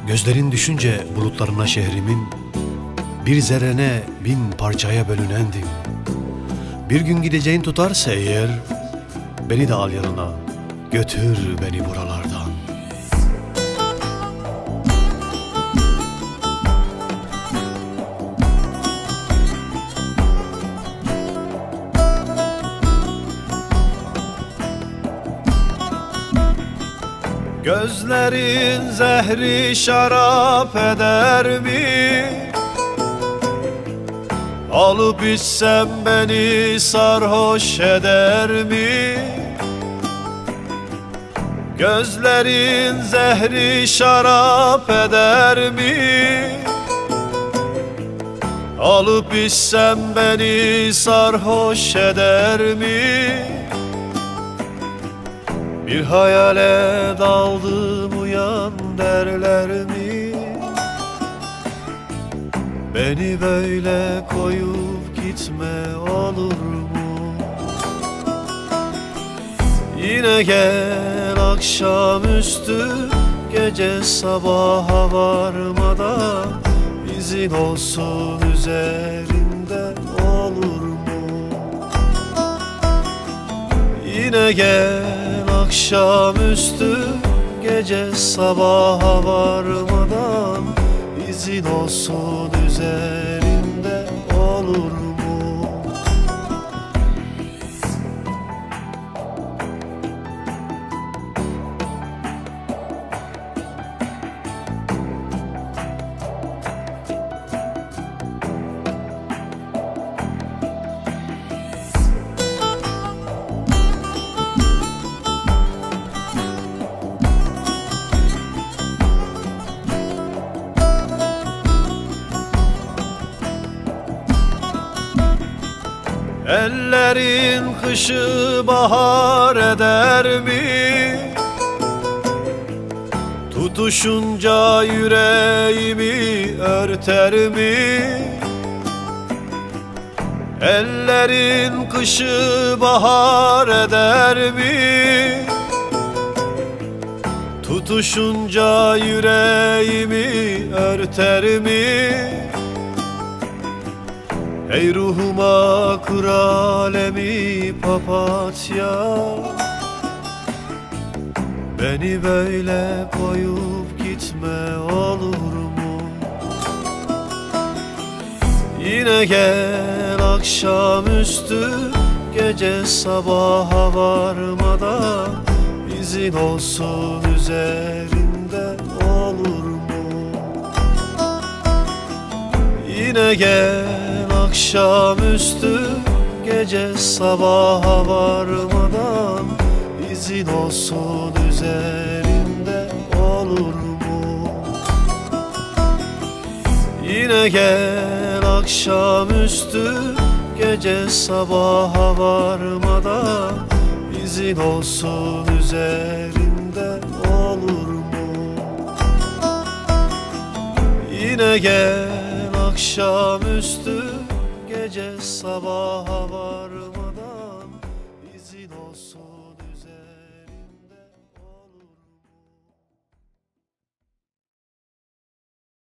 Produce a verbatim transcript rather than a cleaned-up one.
Gözlerin düşünce bulutlarına şehrimin, bir zerrene bin parçaya bölünendim. Bir gün gideceğin tutarsa eğer, beni de al yanına, götür beni buralardan. Gözlerin zehri şarap eder mi? Alıp içsem beni sarhoş eder mi? Gözlerin zehri şarap eder mi? Alıp içsem beni sarhoş eder mi? Bir hayale daldım uyan derler mi? Beni böyle koyup gitme olur mu? Yine gel akşamüstü, gece sabaha varmadan izin olsun üzerinde olur mu? Yine gel akşamüstü, gece sabaha varmadan izin olsun üzerinde olur mu? Ellerin kışı bahar eder mi? Tutuşunca yüreğimi örter mi? Ellerin kışı bahar eder mi? Tutuşunca yüreğimi örter mi? Ey ruhuma kur alemi papatya, beni böyle koyup gitme olur mu? Yine gel akşamüstü, gece sabaha varmadan izin olsun üzerinde olur mu? Yine gel akşamüstü, gece sabaha varmadan izin olsun üzerinde olur mu? Yine gel akşamüstü, gece sabaha varmadan izin olsun üzerinde olur mu? Yine gel akşamüstü, gece sabaha varmadan